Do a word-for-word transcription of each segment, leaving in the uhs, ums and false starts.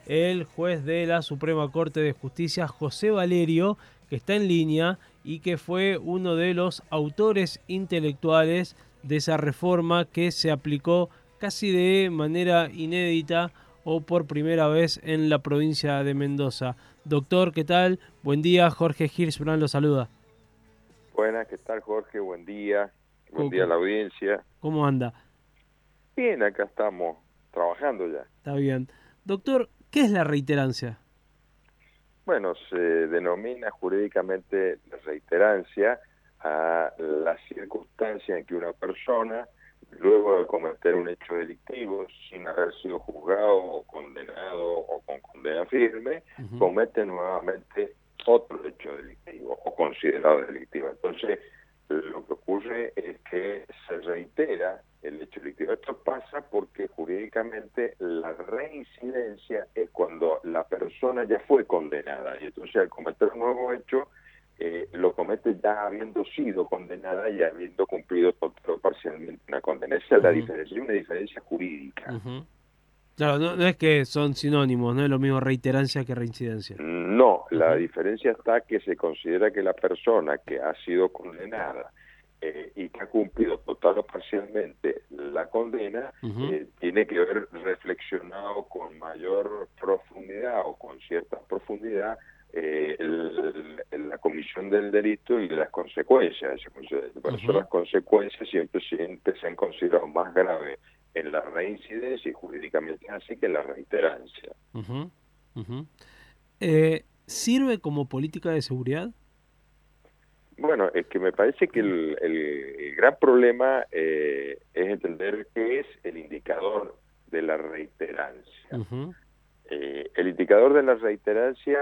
el juez de la Suprema Corte de Justicia, José Valerio, que está en línea y que fue uno de los autores intelectuales de esa reforma que se aplicó casi de manera inédita o por primera vez en la provincia de Mendoza. Doctor, ¿qué tal? Buen día, Jorge Hirschbrand lo saluda. Buenas, ¿qué tal, Jorge? Buen día. Buen día a la audiencia. ¿Cómo anda? Bien, acá estamos trabajando ya. Está bien. Doctor, ¿qué es la reiterancia? Bueno, se denomina jurídicamente reiterancia a la circunstancia en que una persona, luego de cometer un hecho delictivo, sin haber sido juzgado o condenado o con condena firme, uh-huh. comete nuevamente otro hecho delictivo o considerado delictivo. Entonces, lo que ocurre es que se reitera el hecho delictivo. Esto pasa porque jurídicamente la reincidencia es cuando la persona ya fue condenada y entonces al cometer un nuevo hecho eh, lo comete ya habiendo sido condenada y habiendo cumplido total o parcialmente una condena. Esa es la uh-huh. diferencia, es una diferencia jurídica. Uh-huh. Claro, no, no es que son sinónimos, no es lo mismo reiterancia que reincidencia. No, la uh-huh. diferencia está que se considera que la persona que ha sido condenada eh, y que ha cumplido total o parcialmente la condena uh-huh. eh, tiene que haber reflexionado con mayor profundidad o con cierta profundidad eh, el, el, la comisión del delito y las consecuencias. Por eso uh-huh. las consecuencias siempre, siempre se han considerado más graves en la reincidencia y jurídicamente así que en la reiterancia. Uh-huh. Uh-huh. Eh, ¿Sirve como política de seguridad? Bueno, es que me parece que el, el, el gran problema eh, es entender qué es el indicador de la reiterancia. Uh-huh. Eh, el indicador de la reiterancia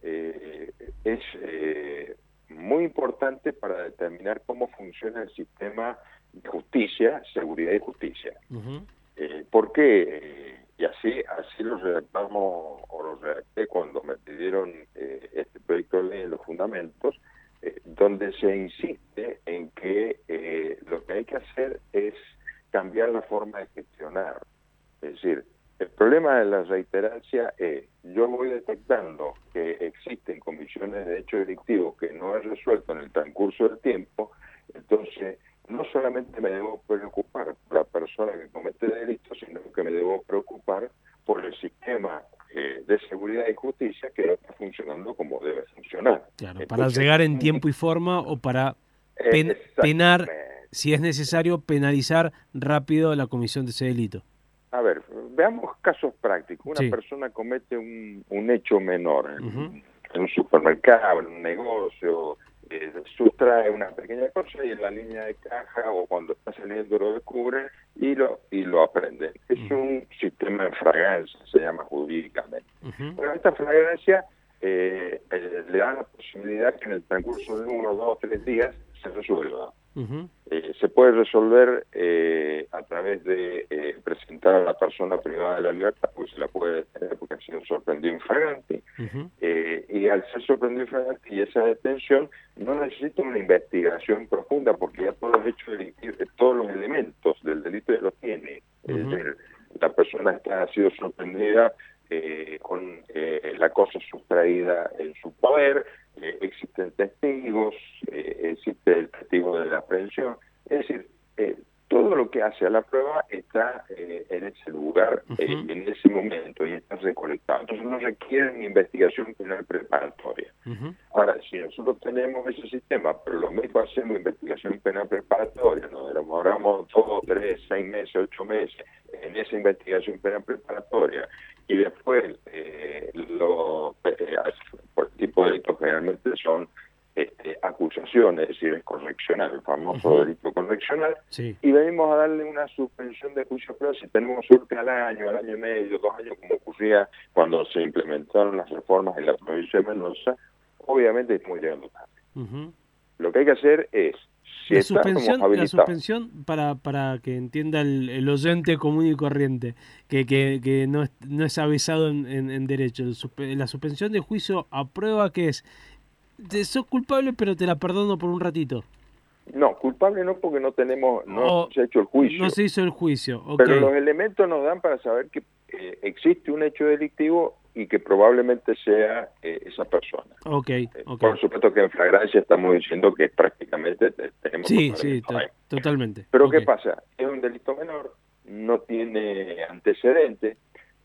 eh, es eh, muy importante para determinar cómo funciona el sistema de justicia, seguridad y justicia. Uh-huh. Eh, ¿Por qué? Eh, y así así lo redactamos o lo redacté cuando me pidieron eh, este proyecto de ley en los fundamentos, eh, donde se insiste en que eh, lo que hay que hacer es cambiar la forma de gestionar. Es decir, el problema de la reiterancia es, yo voy detectando que existen comisiones de hechos delictivos que no he resuelto en el transcurso del tiempo, entonces no solamente me debo preocupar por la persona que comete delitos, sino que me debo preocupar por el sistema eh, de seguridad y justicia que no está funcionando como debe funcionar. Claro, Entonces, para llegar en tiempo y forma o para pen, penar, si es necesario, penalizar rápido la comisión de ese delito. A ver, veamos casos prácticos. Una sí. persona comete un, un hecho menor en, uh-huh. en un supermercado, en un negocio, eh, sustrae una pequeña cosa y en la línea de caja o cuando está saliendo lo descubre y lo y lo aprende. Es uh-huh. un sistema de fragancia, se llama jurídicamente. Uh-huh. Pero esta fragancia eh, eh, le da la posibilidad que en el transcurso de uno, dos, tres días se resuelva. Uh-huh. Eh, se puede resolver eh, a través de eh, presentar a la persona privada de la libertad, pues se la puede detener porque ha sido sorprendido infragante, uh-huh. eh, y al ser sorprendido infragante y esa detención no necesita una investigación profunda porque ya todos los hechos delictivos, todos los elementos del delito ya los tiene. Uh-huh. Es decir, la persona está, ha sido sorprendida eh, con eh, la cosa sustraída en su poder, eh, existen testigos, eh, existe el testigo de la aprehensión, es decir, eh, todo lo que hace a la prueba está eh, en ese lugar, uh-huh. eh, en ese momento, y está recolectado. Entonces no requiere una investigación penal preparatoria. Uh-huh. Ahora, si nosotros tenemos ese sistema, pero lo mismo hacemos investigación penal preparatoria, nos demoramos dos, tres, seis meses, ocho meses en esa investigación penal preparatoria, y después eh, lo, eh, por tipo de delitos generalmente son este, acusaciones, es decir, es correccional, el famoso uh-huh. delito correccional, sí. y venimos a darle una suspensión de juicio penal si tenemos suerte al año, al año y medio, dos años, como ocurría cuando se implementaron las reformas en la provincia de Mendoza. Obviamente estamos llegando tarde. Uh-huh. Lo que hay que hacer es, si la suspensión, la suspensión para, para que entienda el, el oyente común y corriente, que, que, que no, es, no es avisado en, en, en derecho. La suspensión de juicio a prueba que es, sos culpable pero te la perdono por un ratito. No, culpable no, porque no tenemos, no oh, se ha hecho el juicio. No se hizo el juicio, okay. Pero los elementos nos dan para saber que eh, existe un hecho delictivo y que probablemente sea eh, esa persona. Okay, okay. Por supuesto que en flagrancia estamos diciendo que prácticamente tenemos... Sí, sí, to totalmente. Pero okay. ¿qué pasa? Es un delito menor, no tiene antecedentes,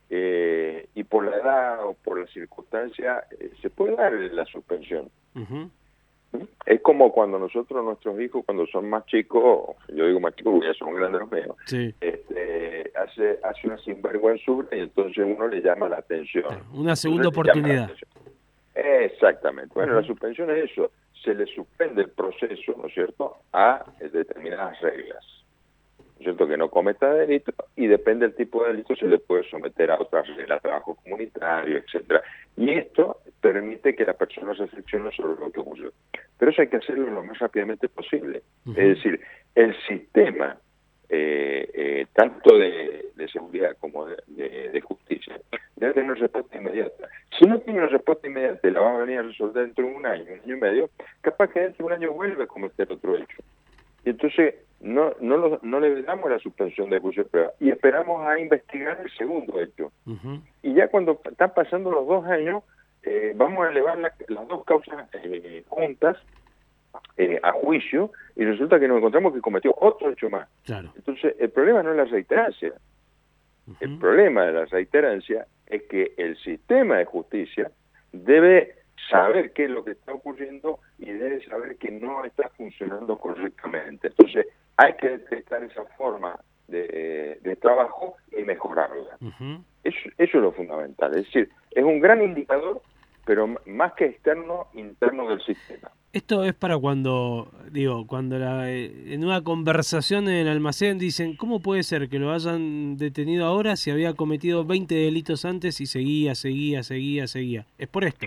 eh, y por la edad o por la circunstancia eh, se puede dar la suspensión. Uh-huh. Es como cuando nosotros, nuestros hijos, cuando son más chicos, yo digo más chicos porque ya son grandes los míos, sí. este, hace, hace una sinvergüenzura y entonces uno le llama la atención. Una segunda oportunidad. Exactamente. Bueno, uh-huh. La suspensión es eso, se le suspende el proceso, ¿no es cierto?, a determinadas reglas. ¿No es cierto?, que no cometa delito, y depende del tipo de delito se le puede someter a otras reglas, trabajo comunitario, etcétera. Y esto permite que la persona se reflexione sobre lo que ocurrió. Pero eso hay que hacerlo lo más rápidamente posible. Uh-huh. Es decir, el sistema, eh, eh, tanto de, de seguridad como de, de, de justicia, debe tener una respuesta inmediata. Si no tiene una respuesta inmediata y la va a venir a resolver dentro de un año, un año y medio, capaz que dentro de un año vuelve a cometer otro hecho. Y entonces no no, lo, no le damos la suspensión de juicio de prueba y esperamos a investigar el segundo hecho. Uh-huh. Y ya cuando están pasando los dos años, eh, vamos a elevar la, las dos causas eh, juntas eh, a juicio, y resulta que nos encontramos que cometió otro hecho más. Claro. Entonces el problema no es la reiterancia. Uh-huh. El problema de la reiterancia es que el sistema de justicia debe saber qué es lo que está ocurriendo y debe saber que no está funcionando correctamente. Entonces hay que detectar esa forma de, de trabajo y mejorarla. Uh-huh. Eso, eso es lo fundamental. Es decir, es un gran indicador, pero más que externo, interno del sistema. Esto es para cuando, digo, cuando la, en una conversación en el almacén dicen, ¿cómo puede ser que lo hayan detenido ahora si había cometido veinte delitos antes y seguía, seguía, seguía, seguía? Es por esto.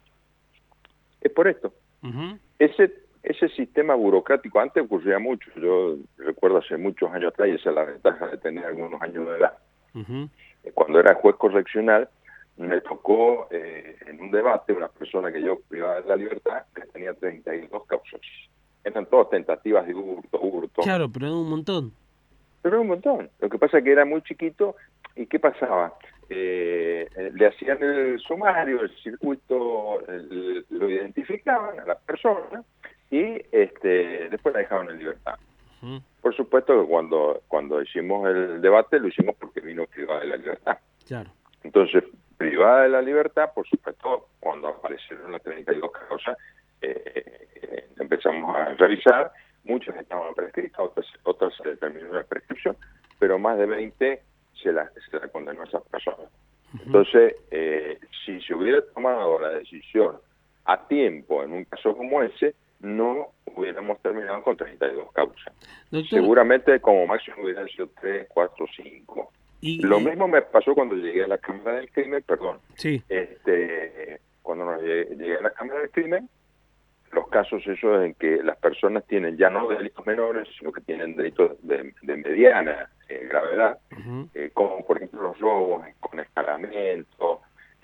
Es por esto. Uh-huh. Ese ese sistema burocrático antes ocurría mucho. Yo recuerdo hace muchos años atrás, y esa es la ventaja de tener algunos años de edad. Uh-huh. Cuando era juez correccional, me tocó eh, en un debate una persona que yo privaba de la libertad que tenía treinta y dos causas. Eran todas tentativas de hurto, hurto. Claro, pero era un montón. Pero era un montón. Lo que pasa es que era muy chiquito. ¿Y qué pasaba? Eh, le hacían el sumario, el circuito, el, lo identificaban a la persona y este después la dejaban en libertad. Uh-huh. Por supuesto que cuando, cuando hicimos el debate lo hicimos porque vino privada de la libertad. Claro. Entonces, privada de la libertad, por supuesto, cuando aparecieron las treinta y dos causas, eh, eh, empezamos a revisar, muchas estaban prescritas, otras, otras se determinó la prescripción, pero más de veinte se la, se la condenó a esa persona. Uh-huh. Entonces, eh, si se hubiera tomado la decisión a tiempo en un caso como ese, no hubiéramos terminado con treinta y dos causas. Doctor, seguramente como máximo hubieran sido tres, cuatro, cinco. Y, Lo y... mismo me pasó cuando llegué a la Cámara del Crimen, perdón. Sí. Este, cuando nos llegué, llegué a la Cámara del Crimen, los casos esos en que las personas tienen ya no delitos menores, sino que tienen delitos de, de mediana eh, gravedad, uh-huh. eh, como por ejemplo los robos con escalamiento,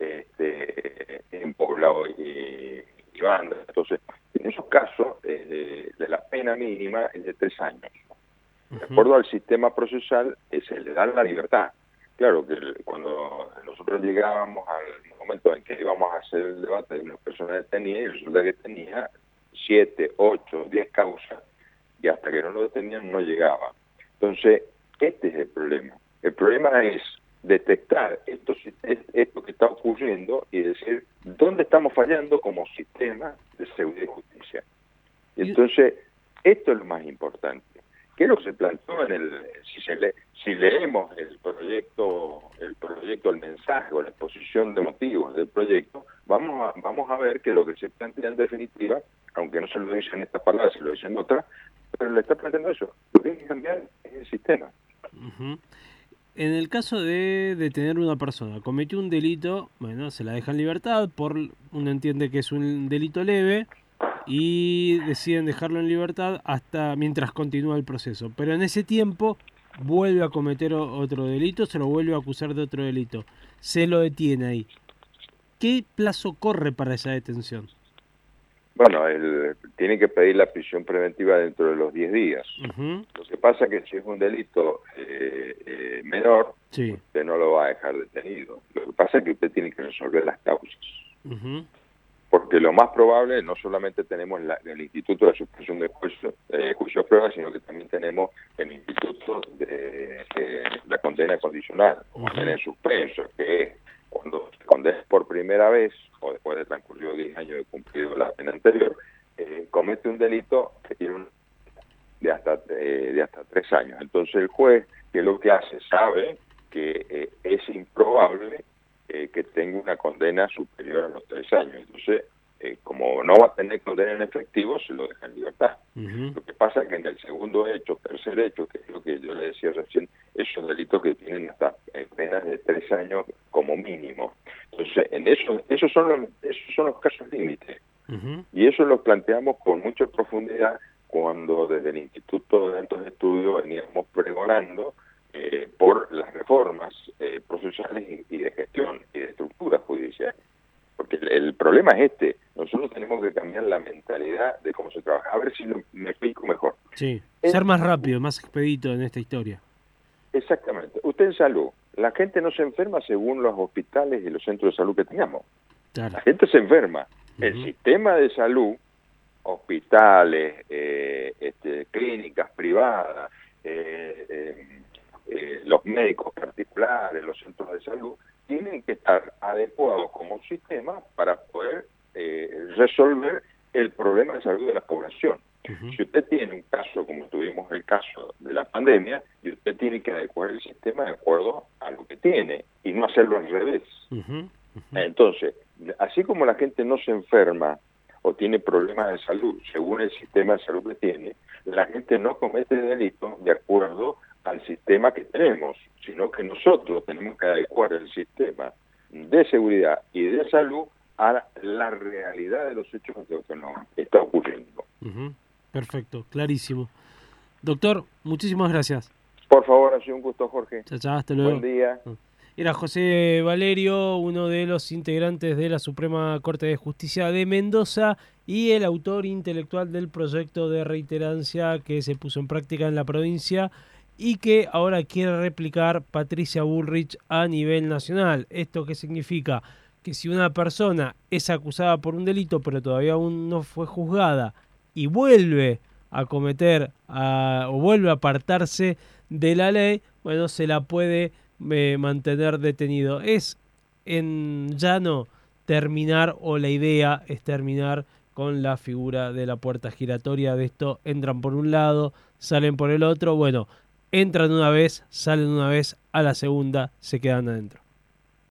este, en poblado y, y banda. Entonces, en esos casos, eh, de, de la pena mínima es de tres años. De acuerdo al sistema procesal, eh, se le da la libertad. Claro que cuando nosotros llegábamos al momento en que íbamos a hacer el debate de una persona detenida, y resulta que tenía siete, ocho, diez causas, y hasta que no lo detenían no llegaba. Entonces, este es el problema. El problema es detectar esto, esto que está ocurriendo y decir dónde estamos fallando como sistema de seguridad y justicia. Y entonces, esto es lo más importante. ¿Qué es lo que se planteó en el, si se lee, si leemos el proyecto, el proyecto, el mensaje o la exposición de motivos del proyecto, vamos a, vamos a ver que lo que se plantea en definitiva, aunque no se lo dice en esta palabra, se lo dice en otra, pero le está planteando eso. Lo que hay que cambiar es el sistema. Uh-huh. En el caso de detener una persona, cometió un delito, bueno, se la deja en libertad, por uno entiende que es un delito leve, y deciden dejarlo en libertad hasta mientras continúa el proceso. Pero en ese tiempo vuelve a cometer otro delito, se lo vuelve a acusar de otro delito. Se lo detiene ahí. ¿Qué plazo corre para esa detención? Bueno, el, tiene que pedir la prisión preventiva dentro de los diez días. Uh-huh. Lo que pasa es que si es un delito eh, eh, menor, sí. usted no lo va a dejar detenido. Lo que pasa es que usted tiene que resolver las causas. Uh-huh. Porque lo más probable, no solamente tenemos la, el Instituto de Suspensión de Juicio, eh, juicio de prueba, sino que también tenemos el Instituto de eh, la Condena Condicional, o condena en suspenso, que es cuando se condena por primera vez, o después de transcurrido diez años de cumplido la pena anterior, eh, comete un delito que tiene un, de, hasta, eh, de hasta tres años. Entonces el juez, que lo que hace, sabe que eh, es improbable eh, que tenga una condena superior a los tres años. Entonces, eh, como no va a tener condena en efectivo, se lo deja en libertad. Uh-huh. Lo que pasa es que en el segundo hecho, tercer hecho, que es lo que yo le decía recién, esos delitos que tienen hasta eh, penas de tres años como mínimo. Entonces, en eso, esos son los, esos son los casos límites. Uh-huh. Y eso lo planteamos con mucha profundidad cuando desde el Instituto de Altos Estudios veníamos pregonando eh, por las reformas eh, procesales y, y de gestión y de estructura judicial. Porque el, el problema es este, nosotros tenemos que cambiar la mentalidad de cómo se trabaja. A ver si lo, me explico mejor. Sí, es, ser más rápido, más expedito en esta historia. Exactamente. Usted en salud, la gente no se enferma según los hospitales y los centros de salud que tengamos. Claro. La gente se enferma. Uh-huh. El sistema de salud, hospitales, eh, este, clínicas privadas, eh, eh, eh, los médicos particulares, los centros de salud, tienen que estar adecuados como sistema para poder eh, resolver el problema de salud de la población. Uh-huh. Si usted tiene un caso, como tuvimos el caso de la pandemia, y usted tiene que adecuar el sistema de acuerdo a lo que tiene, y no hacerlo al revés. Uh-huh. Uh-huh. Entonces, así como la gente no se enferma o tiene problemas de salud según el sistema de salud que tiene, la gente no comete delitos de acuerdo al sistema que tenemos, sino que nosotros tenemos que adecuar el sistema de seguridad y de salud a la realidad de los hechos de lo que nos está ocurriendo. Uh-huh. Perfecto, clarísimo. Doctor, muchísimas gracias. Por favor, ha sido un gusto, Jorge. Chao, chao, hasta luego. Buen día. Era José Valerio, uno de los integrantes de la Suprema Corte de Justicia de Mendoza y el autor intelectual del proyecto de reiterancia que se puso en práctica en la provincia y que ahora quiere replicar Patricia Bullrich a nivel nacional. ¿Esto qué significa? Que si una persona es acusada por un delito pero todavía aún no fue juzgada y vuelve a cometer a, o vuelve a apartarse de la ley, bueno, se la puede eh, mantener detenido. Es en llano terminar, o la idea es terminar con la figura de la puerta giratoria. De esto entran por un lado, salen por el otro. Bueno, entran una vez, salen una vez, a la segunda se quedan adentro.